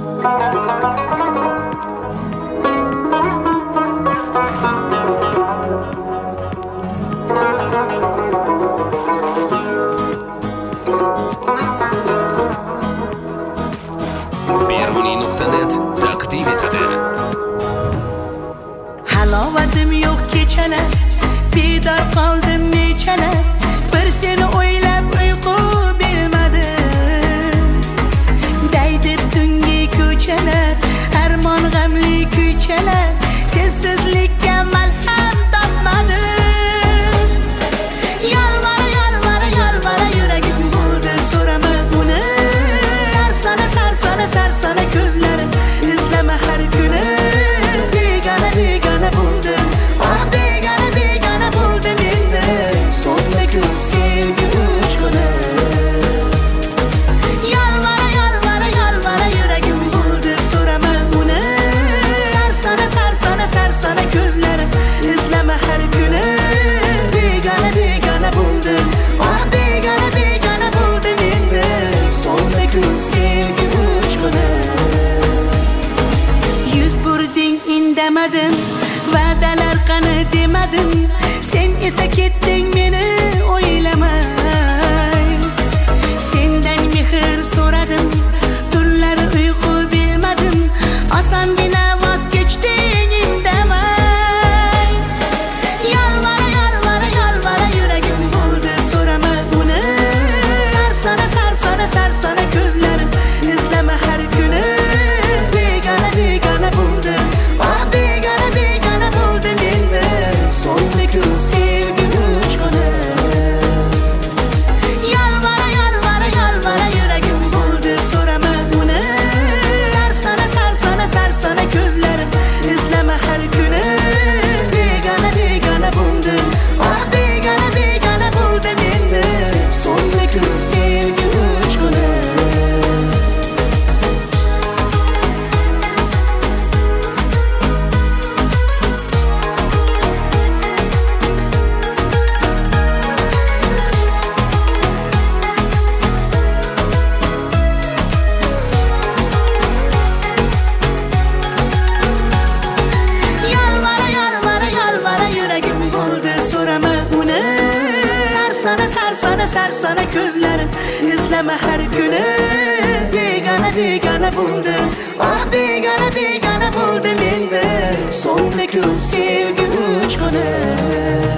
Beruniy.net taqdim etadi. Halovatim yo'q kechalar, bedor qoldim nechalar, bir seni o'ylab uyqu bermadim. Daydi tungi ko'chalar, armon g'amli ko'chalar, sensizlikka malham topmadim. Yolvora yuragim bo'ldi, so'rama uni. Sarsona ko'zlarim izlama har kuni. Begona bo'ldim, ah begona bo'ldim endi. So'nggi kun sevgi uchquni. Yolvora yuragim bo'ldi, so'rama uni. Sarsona ko'zlarim izlama har kuni. Begona bo'ldim, ah begona bo'ldim endi. So'nggi kun sevgi uchquni. Yuz burding indamadim, va'dalar qani demadim, sen esa ketding meni o'ylamay. Sendan mehr so'radim, tunlari uyqu bilmadim, osongina voz kechding indamay. Yolvora yuragim bo'ldi, so'rama uni. Sarsona ko'zlarim izlama har kuni. Begona bo'ldim, ah begona bo'ldim endi. So'nggi kun sevgi uchquni. Yolvora yuragim bo'ldi, so'rama uni. Sarsona ko'zlarim izlama har kuni. Begona bo'ldim, ah begona bo'ldim endi. So'nggi kun sevgi uchquni. Yolvora yuragim bo'ldi, so'rama uni. Sarsona ko'zlarim izlama har kuni. Begona bo'ldim, ah begona bo'ldim endi. So'nggi kun sevgi uchquni.